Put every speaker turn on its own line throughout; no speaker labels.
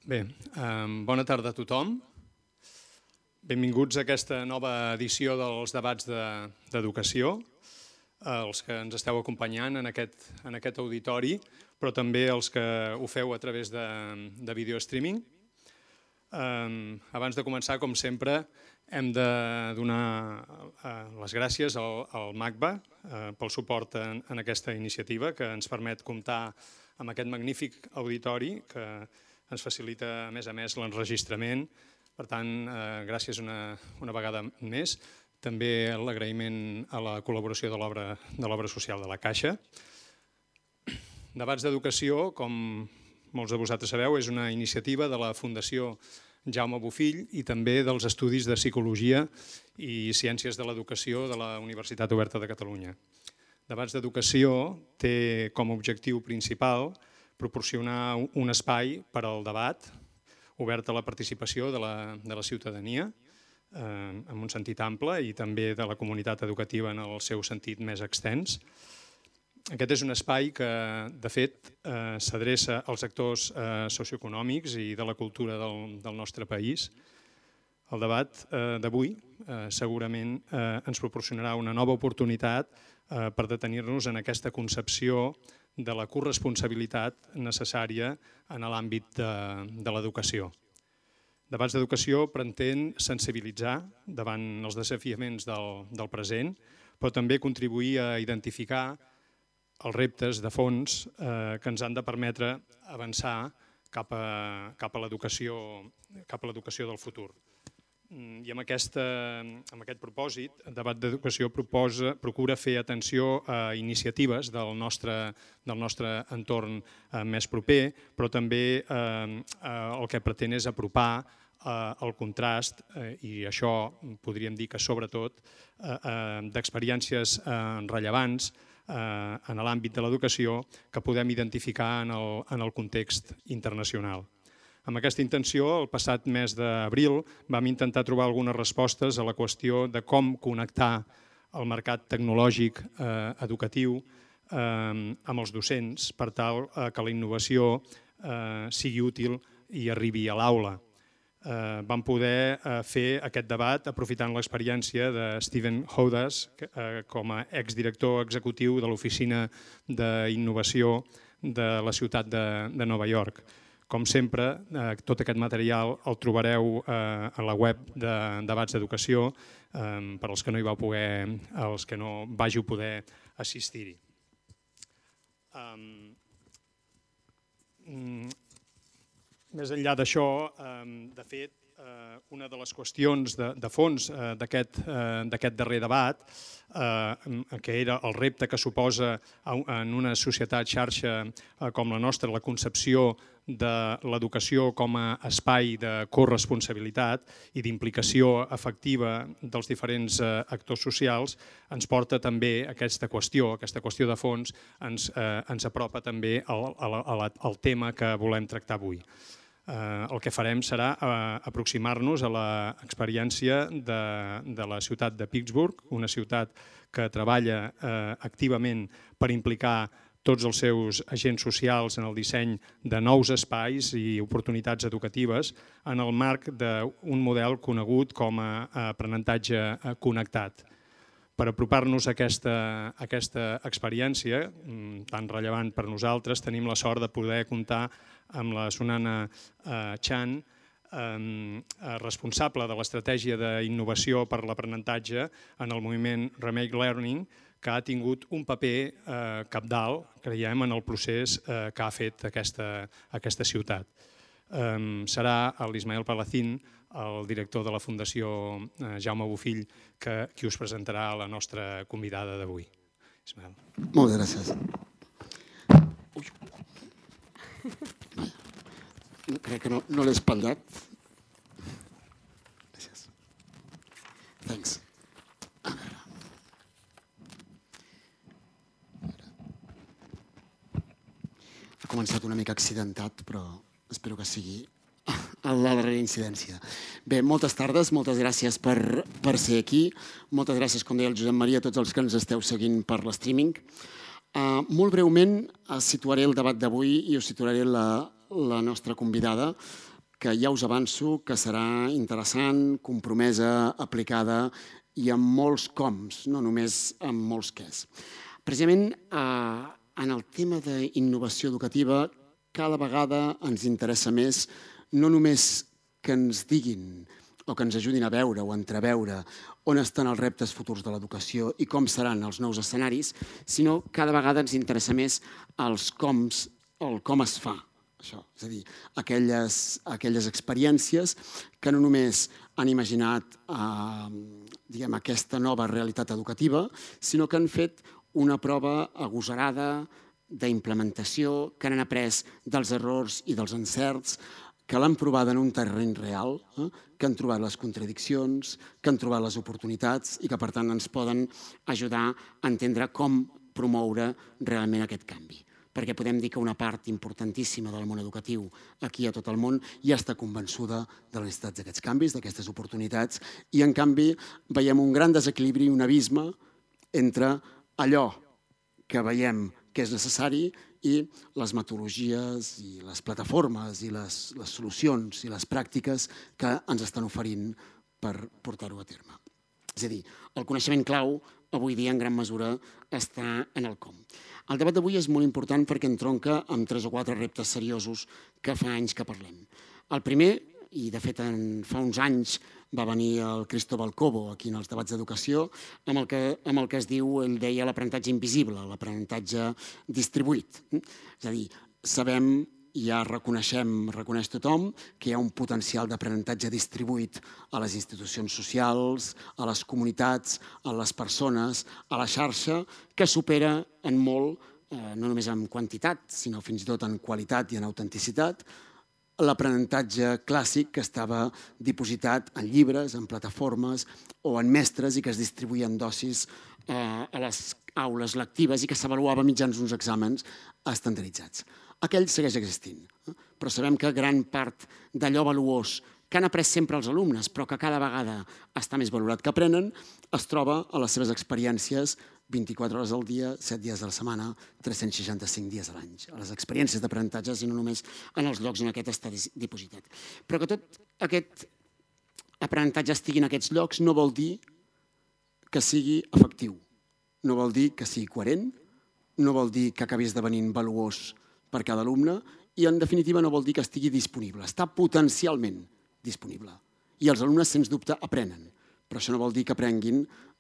Bé, bona tarda a tothom. Benvinguts a aquesta nova edició dels debats d'educació, els que ens esteu acompanyant en aquest auditori, però també els que ho feu a través de video streaming. Abans de començar, com sempre, hem de donar les gràcies al MACBA pel suport en aquesta iniciativa que ens permet comptar amb aquest magnífic auditori que ens facilita, a més l'enregistrament. Per tant, gràcies una vegada més. També l'agraïment a la col·laboració de l'obra social de la Caixa. Debats d'educació, com molts de vosaltres sabeu, és una iniciativa de la Fundació Jaume Bofill i també dels Estudis de Psicologia i Ciències de l'Educació de la Universitat Oberta de Catalunya. Debats d'educació té com a objectiu principal proporcionar un espai per al debat obert a la participació de la ciutadania en un sentit ample i també de la comunitat educativa en el seu sentit més extens. Aquest és un espai que, de fet, s'adreça als actors socioeconòmics i de la cultura del nostre país. El debat d'avui segurament ens proporcionarà una nova oportunitat per detenir-nos en aquesta concepció de la corresponsabilitat necessària en l'àmbit de l'educació. Debats d'educació pretén sensibilitzar davant els desafiaments del present, però també contribuir a identificar els reptes de fons que ens han de permetre avançar cap a l'educació del futur. I amb aquest propòsit, el debat d'educació procura fer atenció a iniciatives del nostre entorn més proper, però també el que pretén és apropar el contrast, i això podríem dir que sobretot, d'experiències rellevants en l'àmbit de l'educació que podem identificar en el context internacional. Amb aquesta intenció, el passat mes d'abril vam intentar trobar algunes respostes a la qüestió de com connectar el mercat tecnològic educatiu amb els docents per tal que la innovació sigui útil i arribi a l'aula. Vam poder fer aquest debat aprofitant l'experiència de Stephen Hodas com a exdirector executiu de l'Oficina d'Innovació de la ciutat de Nova York. Com sempre, tot aquest material el trobareu a la web de Debats d'Educació per als que no hi vau poder, els que no vàgiu poder assistir-hi. Més enllà d'això, de fet, una de les qüestions de fons d'aquest darrer debat, que era el repte que suposa en una societat xarxa com la nostra la concepció de l'educació com a espai de corresponsabilitat i d'implicació efectiva dels diferents actors socials, ens porta també aquesta qüestió de fons, ens apropa també al tema que volem tractar avui. El que farem serà aproximar-nos a l'experiència de la ciutat de Pittsburgh, una ciutat que treballa activament per implicar tots els seus agents socials en el disseny de nous espais i oportunitats educatives en el marc d'un model conegut com a aprenentatge connectat. Per apropar-nos a aquesta experiència tan rellevant per nosaltres, tenim la sort de poder comptar amb la Sunana Chan, responsable de l'estratègia d'innovació per l'aprenentatge en el moviment Remake Learning, que ha tingut un paper cabdal, creiem, en el procés que ha fet aquesta ciutat. Serà l'Ismael Palacín, el director de la Fundació Jaume Bofill, qui us presentarà la nostra convidada d'avui. Ismael.
Moltes gràcies. Crec que no l'he espatllat. Gràcies. Thanks. Ha començat una mica accidentat, però espero que sigui la darrera incidència. Bé, moltes tardes, moltes gràcies per ser aquí. Moltes gràcies, com deia el Josep Maria, a tots els que ens esteu seguint per l'streaming. Molt breument situaré el debat d'avui i us situaré la nostra convidada. que ja us avanço que serà interessant, compromesa, aplicada i amb molts coms, no només amb molts quès. Precisament en el tema d'innovació educativa cada vegada ens interessa més no només que ens diguin o que ens ajudin a veure o a entreveure on estan els reptes futurs de l'educació i com seran els nous escenaris, sinó cada vegada ens interessa més els coms, el com es fa. Això, és a dir, aquelles experiències que no només han imaginat aquesta nova realitat educativa, sinó que han fet una prova agosarada d'implementació, que han après dels errors i dels encerts, que l'han provada en un terreny real, que han trobat les contradiccions, que han trobat les oportunitats i que, per tant, ens poden ajudar a entendre com promoure realment aquest canvi. Perquè podem dir que una part importantíssima del món educatiu aquí a tot el món ja està convençuda de la necessitat d'aquests canvis, d'aquestes oportunitats, i en canvi veiem un gran desequilibri, un abisme entre allò que veiem que és necessari i les metodologies i les plataformes i les solucions i les pràctiques que ens estan oferint per portar-ho a terme. És a dir, el coneixement clau avui dia en gran mesura està en el com. El debat d'avui és molt important perquè entronca amb 3 o 4 reptes seriosos que fa anys que parlem. El primer, i de fet fa uns anys va venir el Cristóbal Cobo aquí en els debats d'educació, amb el que es diu, ell deia, l'aprenentatge invisible, l'aprenentatge distribuït. És a dir, sabem i ja reconeix tothom que hi ha un potencial d'aprenentatge distribuït a les institucions socials, a les comunitats, a les persones, a la xarxa, que supera en molt, no només en quantitat, sinó fins i tot en qualitat i en autenticitat, l'aprenentatge clàssic que estava dipositat en llibres, en plataformes o en mestres i que es distribuïen dosis a les aules lectives i que s'avaluava mitjans uns exàmens estandarditzats. Aquell segueix existint, però sabem que gran part d'allò valuós que han après sempre els alumnes, però que cada vegada està més valorat que aprenen, es troba a les seves experiències 24 hores al dia, 7 dies a la setmana, 365 dies a l'any. A les experiències d'aprenentatges i no només en els llocs on aquest està dipositat. Però que tot aquest aprenentatge estigui en aquests llocs no vol dir que sigui efectiu, no vol dir que sigui coherent, no vol dir que acabi esdevenint valuós per cada alumne i, en definitiva, no vol dir que estigui disponible. Està potencialment disponible. I els alumnes, sens dubte, aprenen. Però això no vol dir que aprenguin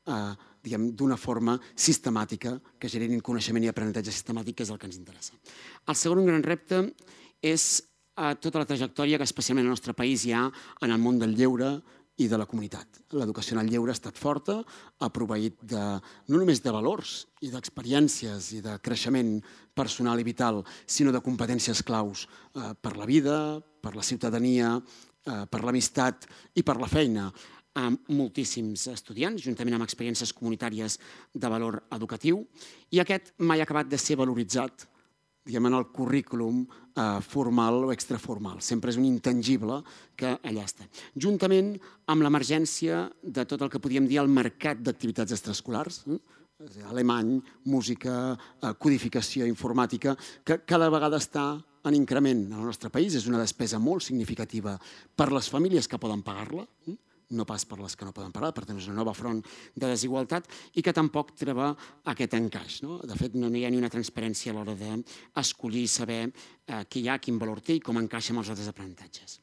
d'una forma sistemàtica, que generin coneixement i aprenentatge sistemàtic, que és el que ens interessa. El segon gran repte és tota la trajectòria que especialment al nostre país hi ha en el món del lleure i de la comunitat. L'educació en el lleure ha estat forta, ha proveït no només de valors i d'experiències i de creixement personal i vital, sinó de competències claus per la vida, per la ciutadania, per l'amistat i per la feina a moltíssims estudiants, juntament amb experiències comunitàries de valor educatiu, i aquest mai ha acabat de ser valoritzat en el currículum formal o extraformal. Sempre és un intangible que allà està. Juntament amb l'emergència de tot el que podríem dir el mercat d'activitats extraescolars, alemany, música, codificació, informàtica, que cada vegada està en increment en el nostre país. És una despesa molt significativa per les famílies que poden pagar-la, no pas per les que no poden pagar, per tant és una nova front de desigualtat i que tampoc troba aquest encaix. De fet, no hi ha ni una transparència a l'hora d'escollir i saber què hi ha, quin valor té i com encaixa amb els altres aprenentatges.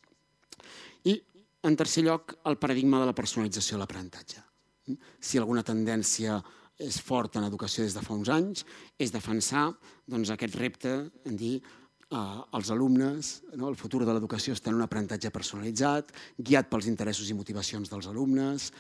I, en tercer lloc, el paradigma de la personalització de l'aprenentatge. Si alguna tendència és forta en educació des de fa uns anys, és defensar aquest repte en dir els alumnes, el futur de l'educació està en un aprenentatge personalitzat, guiat pels interessos i motivacions dels alumnes,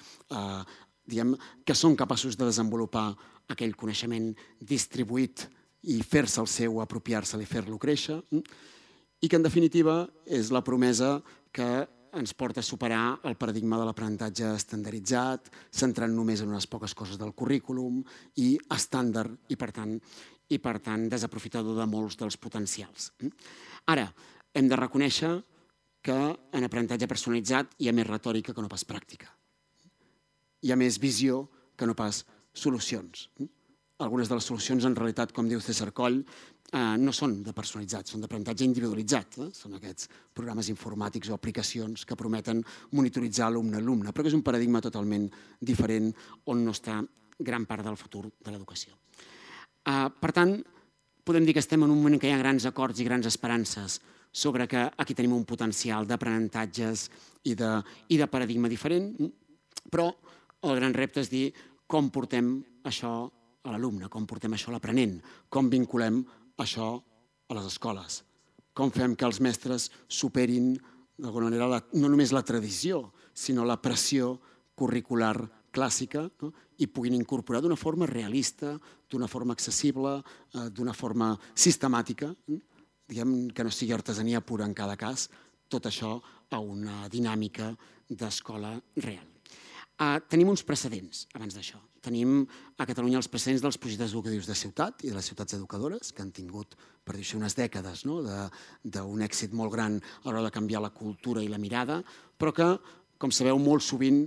que són capaços de desenvolupar aquell coneixement distribuït i fer-se el seu, apropiar-se'l i fer-lo créixer, i que en definitiva és la promesa que ens porta a superar el paradigma de l'aprenentatge estandarditzat, centrant només en unes poques coses del currículum i estàndard i, per tant, desaprofitador de molts dels potencials. Ara, hem de reconèixer que en aprenentatge personalitzat hi ha més retòrica que no pas pràctica. Hi ha més visió que no pas solucions. Algunes de les solucions, en realitat, com diu César Coll, no són de personalitzat, són d'aprenentatge individualitzat. Són aquests programes informàtics o aplicacions que prometen monitoritzar alumne a alumne, però que és un paradigma totalment diferent on no està gran part del futur de l'educació. Per tant, podem dir que estem en un moment que hi ha grans acords i grans esperances sobre que aquí tenim un potencial d'aprenentatges i de paradigma diferent, però el gran repte és dir com portem això a l'alumne, com portem això a l'aprenent, com vinculem això a les escoles, com fem que els mestres superin d'alguna manera no només la tradició, sinó la pressió curricular clàssica i puguin incorporar d'una forma realista, d'una forma accessible, d'una forma sistemàtica, diguem que no sigui artesania pura en cada cas, tot això a una dinàmica d'escola real. Tenim uns precedents abans d'això. Tenim a Catalunya els precedents dels projectes educatius de ciutat i de les ciutats educadores, que han tingut, per dir-ho així, unes dècades d'un èxit molt gran a l'hora de canviar la cultura i la mirada, però que, com sabeu, molt sovint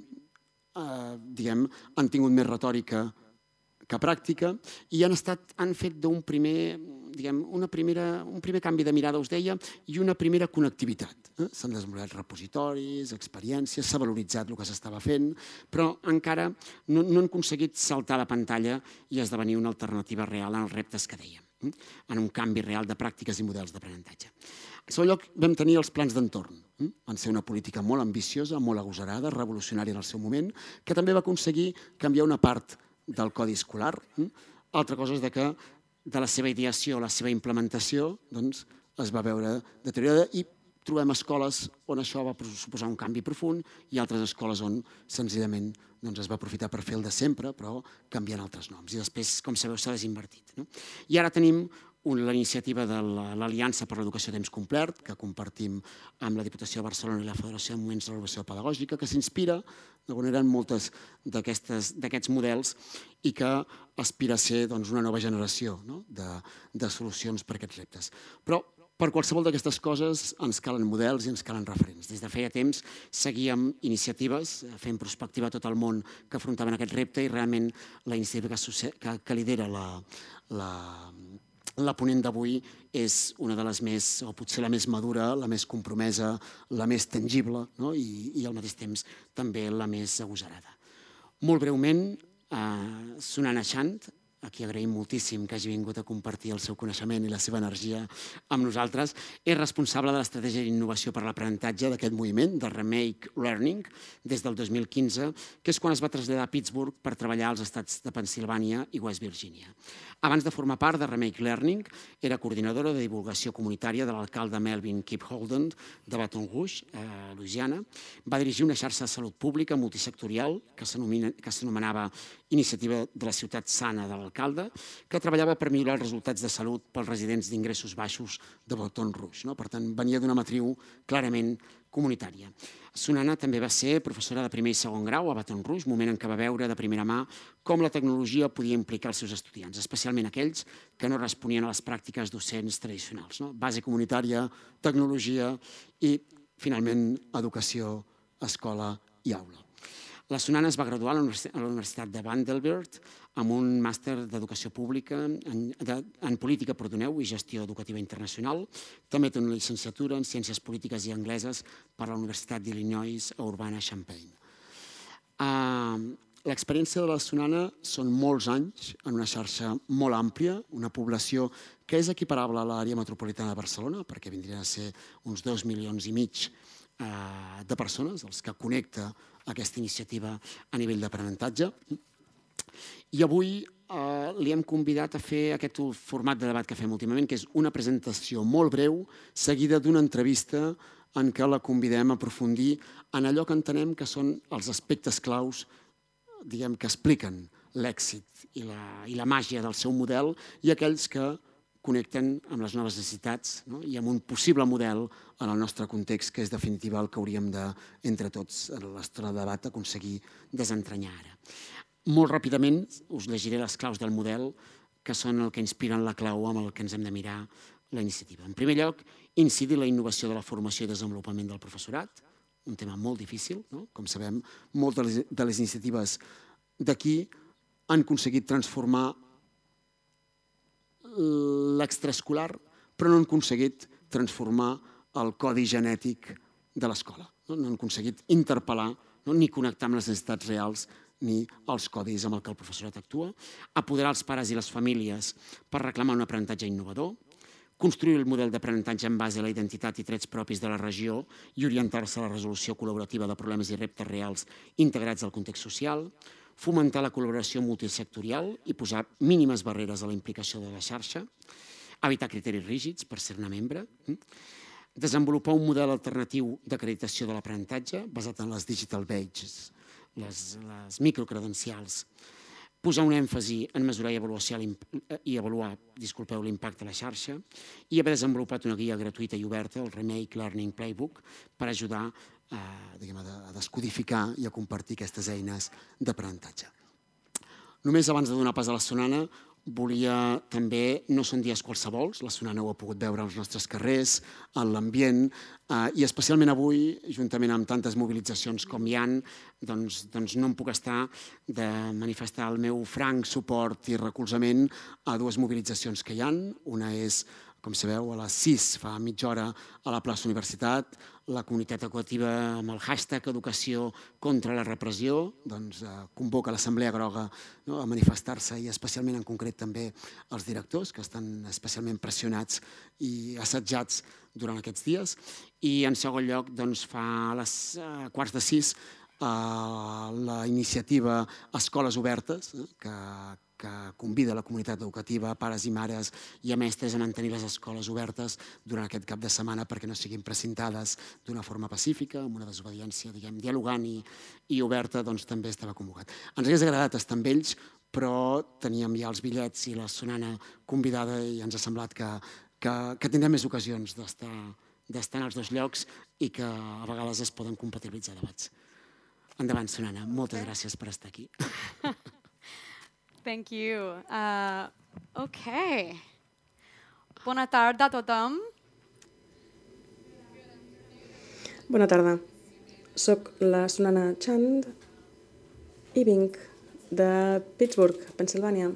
han tingut més retòrica que pràctica i han fet un primer canvi de mirada, us deia, i una primera connectivitat. S'han desenvolupat repositoris, experiències, s'ha valoritzat el que s'estava fent, però encara no han aconseguit saltar la pantalla i esdevenir una alternativa real en els reptes que dèiem, en un canvi real de pràctiques i models d'aprenentatge. En segon lloc, vam tenir els plans d'entorn. Van ser una política molt ambiciosa, molt agosarada, revolucionària en el seu moment, que també va aconseguir canviar una part del codi escolar. Altra cosa és que de la seva ideació a la seva implementació es va veure deteriorada i trobem escoles on això va suposar un canvi profund i altres escoles on senzillament es va aprofitar per fer el de sempre, però canviant altres noms. I després, com sabeu, s'ha desinvertit. I ara tenim la iniciativa de l'Aliança per l'Educació a Temps Complet, que compartim amb la Diputació de Barcelona i la Federació de Moviments de l'Educació Pedagògica, que s'inspira d'alguna manera en moltes d'aquests models i que aspira a ser una nova generació de solucions per a aquests reptes. Però per qualsevol d'aquestes coses ens calen models i ens calen referents. Des de feia temps seguíem iniciatives fent prospectiva a tot el món que afrontaven aquest repte i realment la iniciativa que lidera la ponent d'avui és una de les més, o potser la més madura, la més compromesa, la més tangible i al mateix temps també la més agosarada. Molt breument, Sunana Chand, a qui agraïm moltíssim que hagi vingut a compartir el seu coneixement i la seva energia amb nosaltres, és responsable de l'estratègia d'innovació per a l'aprenentatge d'aquest moviment, de Remake Learning, des del 2015, que és quan es va traslladar a Pittsburgh per treballar als estats de Pennsilvània i West Virginia. Abans de formar part de Remake Learning, era coordinadora de divulgació comunitària de l'alcalde Melvin Kip Holden de Baton Rouge, a Louisiana. Va dirigir una xarxa de salut pública multisectorial que s'anomenava Iniciativa de la Ciutat Sana de l'alcalde, que treballava per millorar els resultats de salut pels residents d'ingressos baixos de Baton Rouge. Per tant, venia d'una matriu clarament comunitària. Sunana també va ser professora de primer i segon grau a Baton Rouge, moment en què va veure de primera mà com la tecnologia podia implicar els seus estudiants, especialment aquells que no responien a les pràctiques docents tradicionals. Base comunitària, tecnologia i, finalment, educació, escola i aula. La Sunana es va graduar a la Universitat de Vanderbilt amb un màster d'educació pública en política i gestió educativa internacional. També té una llicenciatura en ciències polítiques i angleses per la Universitat d'Illinois a Urbana-Champaign. L'experiència de la Sunana són molts anys en una xarxa molt àmplia, una població que és equiparable a l'àrea metropolitana de Barcelona, perquè vindrien a ser uns 2,5 milions de persones, els que connecta aquesta iniciativa a nivell d'aprenentatge. I avui li hem convidat a fer aquest format de debat que fem últimament, que és una presentació molt breu, seguida d'una entrevista en què la convidem a aprofundir en allò que entenem que són els aspectes claus que expliquen l'èxit i la màgia del seu model i aquells que connecten amb les noves necessitats i amb un possible model en el nostre context, que és definitiva el que hauríem de, entre tots, en l'estona de debat, aconseguir desentranyar ara. Molt ràpidament us llegiré les claus del model, que són el que inspiren la clau amb el que ens hem de mirar la iniciativa. En primer lloc, incidir la innovació de la formació i desenvolupament del professorat, un tema molt difícil, com sabem, moltes de les iniciatives d'aquí han aconseguit transformar l'extraescolar, però no han aconseguit transformar el codi genètic de l'escola. No han aconseguit interpel·lar ni connectar amb les necessitats reals ni els codis amb què el professorat actua, apoderar els pares i les famílies per reclamar un aprenentatge innovador, construir el model d'aprenentatge en base a la identitat i trets propis de la regió i orientar-se a la resolució col·laborativa de problemes i reptes reals integrats al context social, fomentar la col·laboració multisectorial i posar mínimes barreres a la implicació de la xarxa, evitar criteris rígids per ser-ne membre, desenvolupar un model alternatiu d'acreditació de l'aprenentatge basat en les digital badges, les microcredencials, posar un èmfasi en mesurar i avaluar l'impacte a la xarxa i haver desenvolupat una guia gratuïta i oberta, el Remake Learning Playbook, per ajudar a descodificar i a compartir aquestes eines d'aprenentatge. Només abans de donar pas a la Sonana, volia també, no són dies qualsevols, la Sonana ho ha pogut veure als nostres carrers, en l'ambient, i especialment avui, juntament amb tantes mobilitzacions com hi ha, doncs no em puc estar de manifestar el meu franc suport i recolzament a dues mobilitzacions que hi ha. Una és, com sabeu, a les 6, fa mitja hora, a la plaça Universitat, la comunitat educativa amb el hashtag Educació contra la repressió convoca l'Assemblea Groga a manifestar-se i especialment en concret també els directors que estan especialment pressionats i assetjats durant aquests dies. I en segon lloc fa a les 5:45 la iniciativa Escoles Obertes, que convida la comunitat educativa, pares i mares i a mestres a mantenir les escoles obertes durant aquest cap de setmana perquè no siguin precintades d'una forma pacífica, amb una desobediència, dialogant i oberta, doncs també estava convocat. Ens hauria agradat estar amb ells, però teníem ja els bitllets i la Sonana convidada i ens ha semblat que tindrem més ocasions d'estar en els dos llocs i que a vegades es poden compatibilitzar debats. Endavant, Sonana. Moltes gràcies per estar aquí.
Thank you. Okay. Bona tarda a tothom.
Bona tarda. Soc la Sonana Chand i vinc de Pittsburgh, Pensilvània.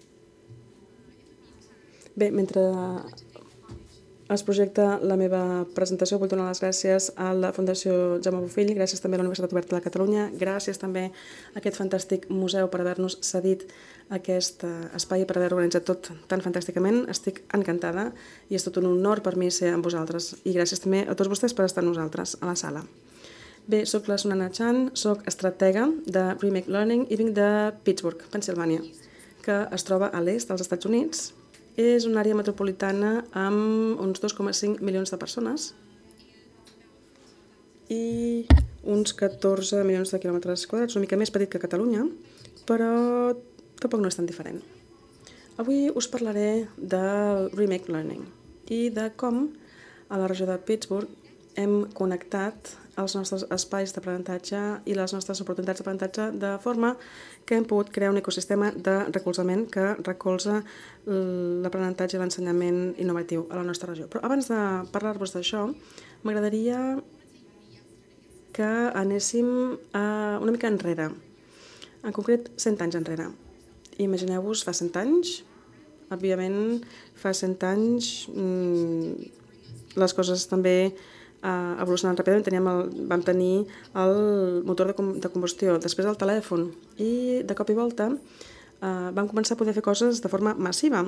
Bé, mentre es projecta la meva presentació, vull donar les gràcies a la Fundació Jaume Bofill, gràcies també a la Universitat Oberta de Catalunya, gràcies també a aquest fantàstic museu per haver-nos cedit aquest espai i per haver organitzat tot tan fantàsticament. Estic encantada i és tot un honor per mi ser amb vosaltres. I gràcies també a tots vostès per estar amb nosaltres a la sala. Bé, soc la Sonana Chand, soc estratega de Remake Learning i vinc de Pittsburgh, Pensilvània, que es troba a l'est dels Estats Units. És una àrea metropolitana amb uns 2,5 milions de persones i uns 14 milions de quilòmetres quadrats, una mica més petit que Catalunya, però tampoc no és tan diferent. Avui us parlaré del Remake Learning i de com a la regió de Pittsburgh hem connectat els nostres espais d'aprenentatge i les nostres oportunitats d'aprenentatge de forma que hem pogut crear un ecosistema de recolzament que recolza l'aprenentatge i l'ensenyament innovatiu a la nostra regió. Però abans de parlar-vos d'això, m'agradaria que anéssim una mica enrere, en concret 100 anys enrere. Imagineu-vos, fa 100 anys, òbviament fa 100 anys les coses també evolucionant ràpidament, vam tenir el motor de combustió, després el telèfon i de cop i volta vam començar a poder fer coses de forma massiva.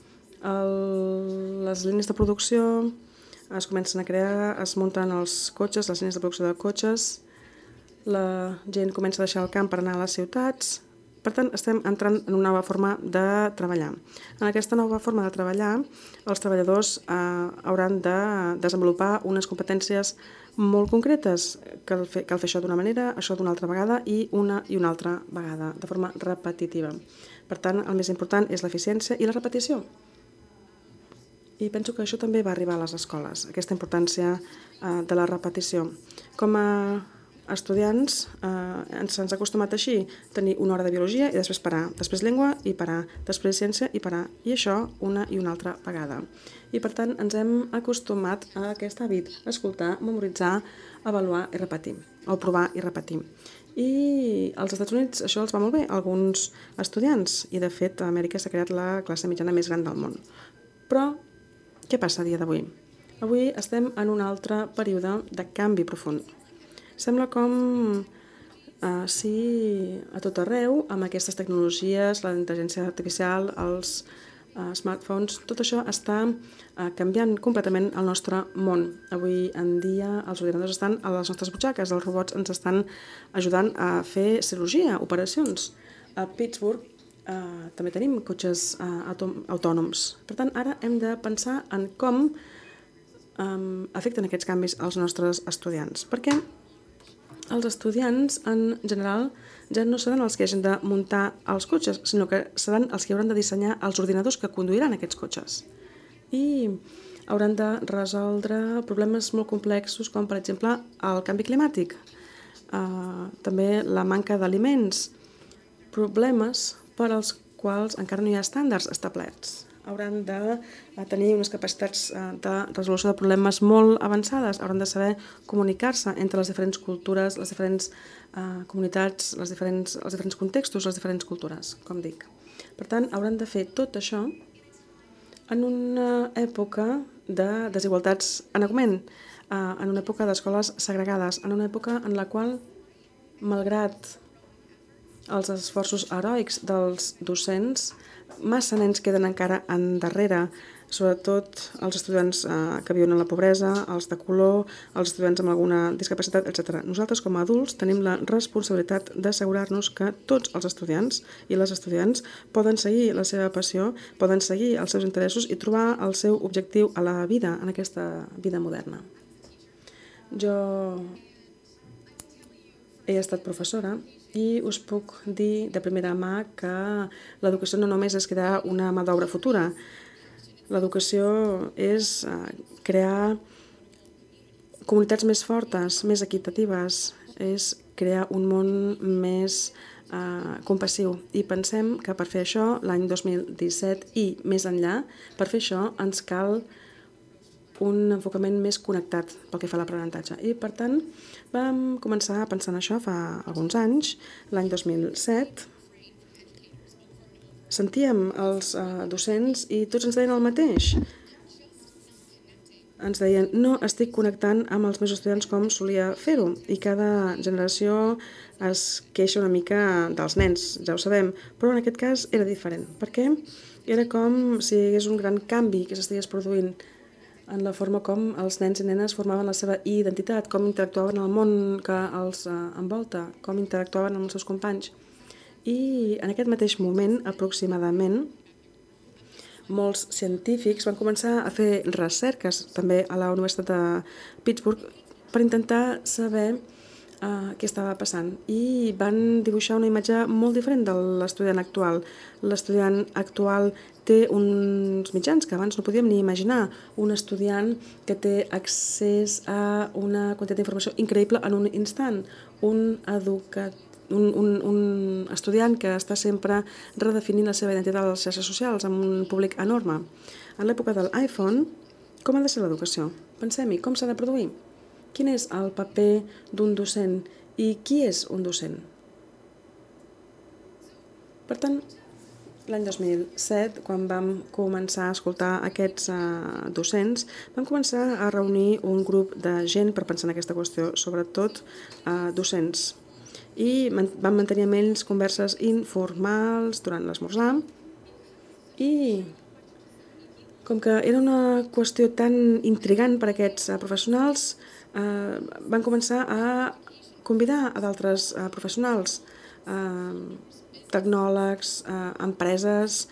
Les línies de producció es comencen a crear, es munten els cotxes, les línies de producció de cotxes, la gent comença a deixar el camp per anar a les ciutats. Per tant, estem entrant en una nova forma de treballar. En aquesta nova forma de treballar, els treballadors hauran de desenvolupar unes competències molt concretes. Cal fer això d'una manera, això d'una altra vegada i una altra vegada, de forma repetitiva. Per tant, el més important és l'eficiència i la repetició. I penso que això també va arribar a les escoles, aquesta importància de la repetició. Com a estudiants ens ha acostumat així, tenir una hora de biologia i després parar, després llengua i parar, després ciència i parar, i això una i una altra vegada. I per tant ens hem acostumat a aquest hàbit, escoltar, memoritzar, avaluar i repetir, o provar i repetir. I als Estats Units això els va molt bé, alguns estudiants, i de fet a Amèrica s'ha creat la classe mitjana més gran del món. Però què passa a dia d'avui? Avui estem en un altre període de canvi profund. Sembla com si a tot arreu, amb aquestes tecnologies, la intel·ligència artificial, els smartphones, tot això està canviant completament el nostre món. Avui en dia els ordinadors estan a les nostres butxaques, els robots ens estan ajudant a fer cirurgia, operacions. A Pittsburgh també tenim cotxes autònoms. Per tant, ara hem de pensar en com afecten aquests canvis als nostres estudiants. Perquè els estudiants, en general, ja no seran els que hagin de muntar els cotxes, sinó que seran els que hauran de dissenyar els ordinadors que conduiran aquests cotxes. I hauran de resoldre problemes molt complexos, com per exemple el canvi climàtic, també la manca d'aliments, problemes per als quals encara no hi ha estàndards establerts. Hauran de tenir unes capacitats de resolució de problemes molt avançades, hauran de saber comunicar-se entre les diferents cultures, les diferents comunitats, els diferents contextos, les diferents cultures, com dic. Per tant, hauran de fer tot això en una època de desigualtats en augment, en una època d'escoles segregades, en una època en la qual, malgrat els esforços heroics dels docents, massa nens queden encara endarrere, sobretot els estudiants que viuen en la pobresa, els de color, els estudiants amb alguna discapacitat, etc. Nosaltres, com a adults, tenim la responsabilitat d'assegurar-nos que tots els estudiants i les estudiants poden seguir la seva passió, poden seguir els seus interessos i trobar el seu objectiu a la vida, en aquesta vida moderna. Jo he estat professora i us puc dir de primera mà que l'educació no només és crear una mà d'obra futura. L'educació és crear comunitats més fortes, més equitatives, és crear un món més compassiu. I pensem que per fer això, l'any 2017 i més enllà, per fer això ens cal un enfocament més connectat pel que fa a l'aprenentatge. I, per tant, vam començar a pensar en això fa alguns anys. L'any 2007 sentíem els docents i tots ens deien el mateix. Ens deien, no estic connectant amb els meus estudiants com solia fer-ho. I cada generació es queixa una mica dels nens, ja ho sabem, però en aquest cas era diferent. perquè era com si hi hagués un gran canvi que s'estigués produint en la forma com els nens i nenes formaven la seva identitat, com interactuaven amb el món que els envolta, com interactuaven amb els seus companys. I en aquest mateix moment, aproximadament, molts científics van començar a fer recerques, també a la Universitat de Pittsburgh, per intentar saber què estava passant. I van dibuixar una imatge molt diferent de l'estudiant actual. L'estudiant actual té uns mitjans que abans no podíem ni imaginar. Un estudiant que té accés a una quantitat d'informació increïble en un instant. Un estudiant que està sempre redefinint la seva identitat a les xarxes socials amb un públic enorme. En l'època de l'iPhone, com ha de ser l'educació? Pensem-hi, com s'ha de produir? Quin és el paper d'un docent i qui és un docent? Per tant, l'any 2007, quan vam començar a escoltar aquests docents, vam començar a reunir un grup de gent per pensar en aquesta qüestió, sobretot docents. I vam mantenir amb ells converses informals durant l'esmorzar i com que era una qüestió tan intrigant per a aquests professionals, van començar a convidar a d'altres professionals, tecnòlegs, empreses,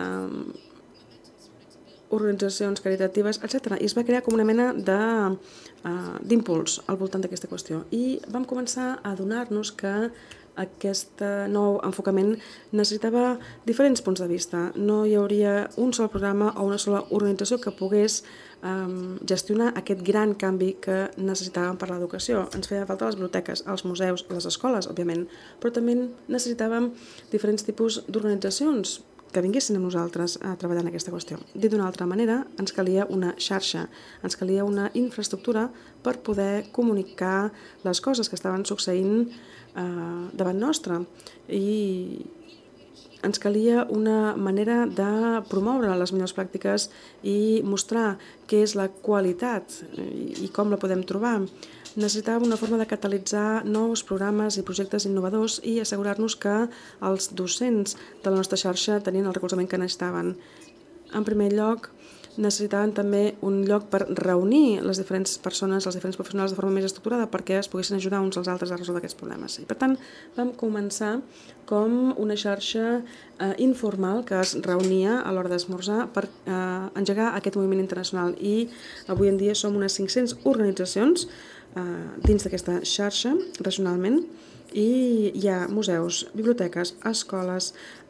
organitzacions caritatives, etc. I es va crear com una mena d'impuls al voltant d'aquesta qüestió. I vam començar a adonar-nos que aquest nou enfocament necessitava diferents punts de vista. No hi hauria un sol programa o una sola organització que pogués gestionar aquest gran canvi que necessitàvem per l'educació. Ens feia falta les biblioteques, els museus, les escoles, òbviament, però també necessitàvem diferents tipus d'organitzacions que vinguessin amb nosaltres a treballar en aquesta qüestió. Dit d'una altra manera, ens calia una xarxa, ens calia una infraestructura per poder comunicar les coses que estaven succeint davant nostre, i ens calia una manera de promoure les millors pràctiques i mostrar què és la qualitat i com la podem trobar. Necessitàvem una forma de catalitzar nous programes i projectes innovadors i assegurar-nos que els docents de la nostra xarxa tenien el recolzament que necessitaven. En primer lloc, necessitaven també un lloc per reunir les diferents persones, els diferents professionals de forma més estructurada perquè es poguessin ajudar uns als altres a resoldre aquests problemes. I per tant, vam començar com una xarxa informal que es reunia a l'hora d'esmorzar per engegar aquest moviment internacional, i avui en dia som unes 500 organitzacions dins d'aquesta xarxa regionalment, i hi ha museus, biblioteques, escoles,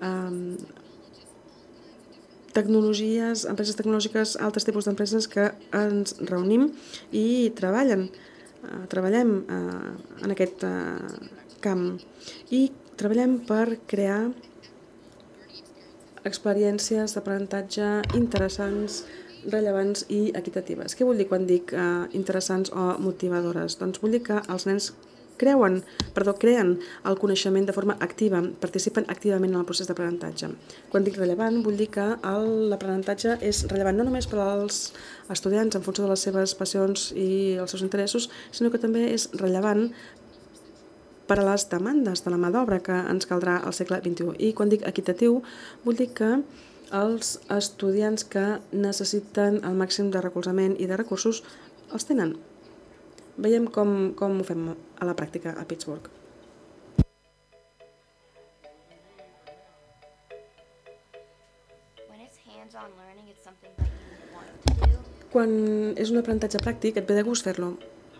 tecnologies, empreses tecnològiques, altres tipus d'empreses que ens reunim i treballem en aquest camp, i treballem per crear experiències d'aprenentatge interessants, rellevants i equitatives. Què vull dir quan dic interessants o motivadores? Doncs vull dir que els nens creen el coneixement de forma activa, participen activament en el procés d'aprenentatge. Quan dic rellevant, vull dir que l'aprenentatge és rellevant no només per als estudiants en funció de les seves passions i els seus interessos, sinó que també és rellevant per a les demandes de la mà d'obra que ens caldrà al segle XXI. I quan dic equitatiu, vull dir que els estudiants que necessiten el màxim de recolzament i de recursos els tenen. Veiem com ho fem a la pràctica a Pittsburgh. Quan és un aprenentatge pràctic, et ve de gust fer-lo.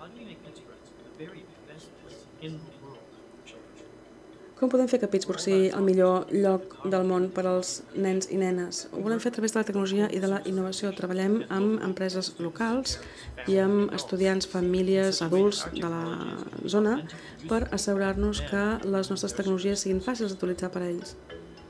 Com podem fer que Pittsburgh sigui el millor lloc del món per als nens i nenes? Ho volem fer a través de la tecnologia i de la innovació. Treballem amb empreses locals i amb estudiants, famílies, adults de la zona per assegurar-nos que les nostres tecnologies siguin fàcils d'utilitzar per a ells.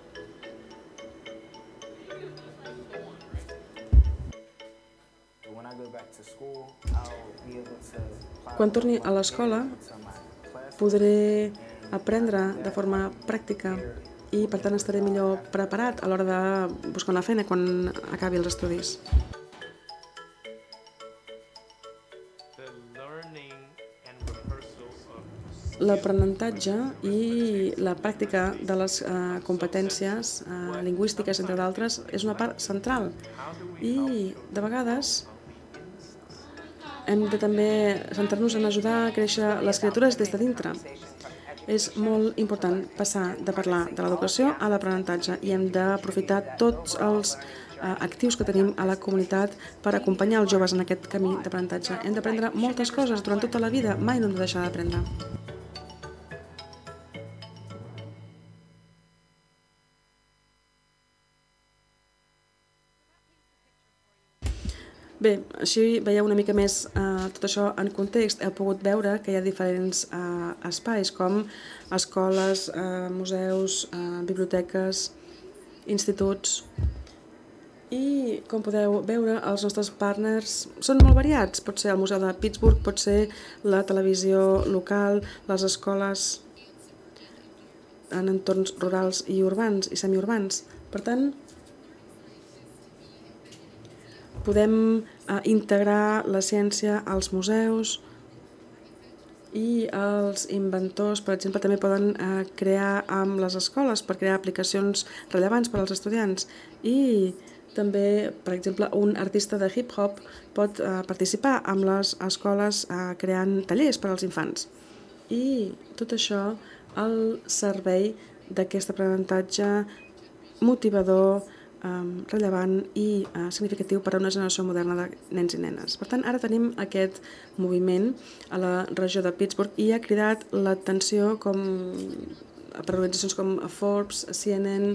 Quan torni a l'escola, podré aprendre de forma pràctica i, per tant, estaré millor preparat a l'hora de buscar una feina quan acabi els estudis. L'aprenentatge i la pràctica de les competències lingüístiques, entre d'altres, és una part central, i de vegades hem de també centrar-nos en ajudar a créixer les criatures des de dintre. És molt important passar de parlar de l'educació a l'aprenentatge, i hem d'aprofitar tots els actius que tenim a la comunitat per acompanyar els joves en aquest camí d'aprenentatge. Hem d'aprendre moltes coses durant tota la vida, mai no hem de deixar d'aprendre. Bé, així veieu una mica més tot això en context. Heu pogut veure que hi ha diferents espais com escoles, museus, biblioteques, instituts. I, com podeu veure, els nostres partners són molt variats. Pot ser el Museu de Pittsburgh, pot ser la televisió local, les escoles en entorns rurals i urbans i semiurbans. Per tant, podem integrar la ciència als museus, i els inventors, per exemple, també poden crear amb les escoles per crear aplicacions rellevants per als estudiants. I també, per exemple, un artista de hip-hop pot participar amb les escoles creant tallers per als infants. I tot això al servei d'aquest aprenentatge motivador, rellevant i significatiu per a una generació moderna de nens i nenes. Per tant, ara tenim aquest moviment a la regió de Pittsburgh i ha cridat l'atenció per organitzacions com Forbes, CNN,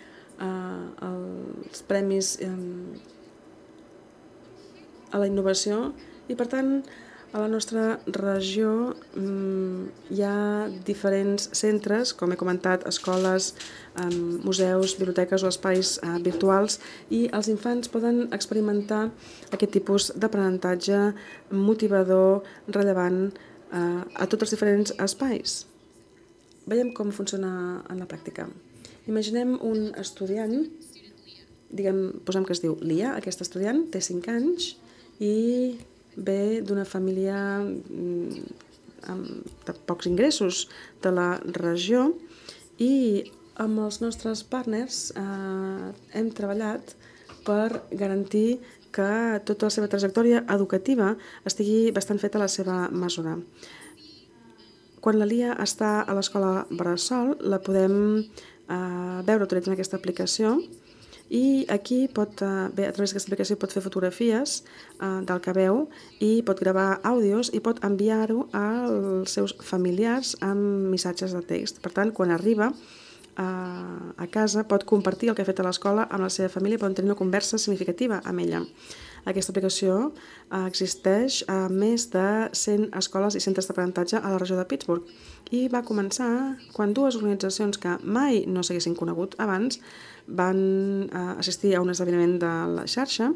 els premis a la innovació, i per tant A la nostra regió hi ha diferents centres, com he comentat, escoles, museus, biblioteques o espais virtuals, i els infants poden experimentar aquest tipus d'aprenentatge motivador, rellevant, a tots els diferents espais. Veiem com funciona en la pràctica. Imaginem un estudiant, posem que es diu Lia, aquest estudiant té 5 anys i ve d'una família de pocs ingressos de la regió, i amb els nostres partners hem treballat per garantir que tota la seva trajectòria educativa estigui bastant feta a la seva mesura. Quan la Lia està a l'escola bressol, la podem veure utilitzant aquesta aplicació, i aquí a través d'aquesta aplicació pot fer fotografies del que veu i pot gravar àudios i pot enviar-ho als seus familiars amb missatges de text. Per tant, quan arriba a casa pot compartir el que ha fet a l'escola amb la seva família i poden tenir una conversa significativa amb ella. Aquesta aplicació existeix a més de 100 escoles i centres d'aprenentatge a la regió de Pittsburgh i va començar quan 2 organitzacions que mai no s'haguessin conegut abans van assistir a un esdeveniment de la xarxa.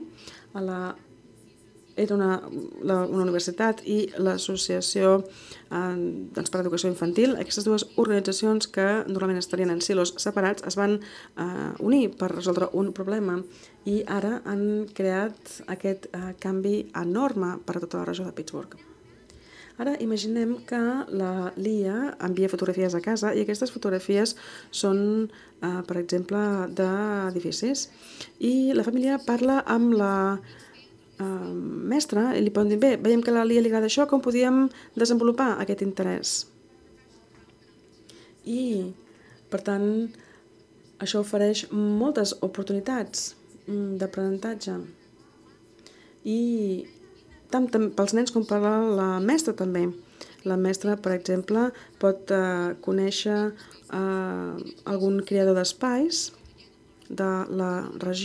Era una universitat i l'associació per l'educació infantil. Aquestes 2 organitzacions, que normalment estarien en silos separats, es van unir per resoldre un problema i ara han creat aquest canvi enorme per a tota la regió de Pittsburgh. Ara imaginem que la Lia envia fotografies a casa i aquestes fotografies són, per exemple, d'edificis. I la família parla amb la mestra i li poden dir, bé, veiem que a la Lia li agrada això, com podíem desenvolupar aquest interès? I, per tant, això ofereix moltes oportunitats d'aprenentatge. I tant pels nens com per la mestra també. La mestra, per exemple, pot conèixer algun creador d'espais de la regió